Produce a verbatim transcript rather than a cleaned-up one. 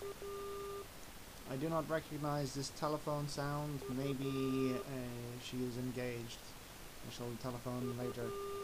I do not recognize this telephone sound. Maybe uh, she is engaged. I shall telephone later.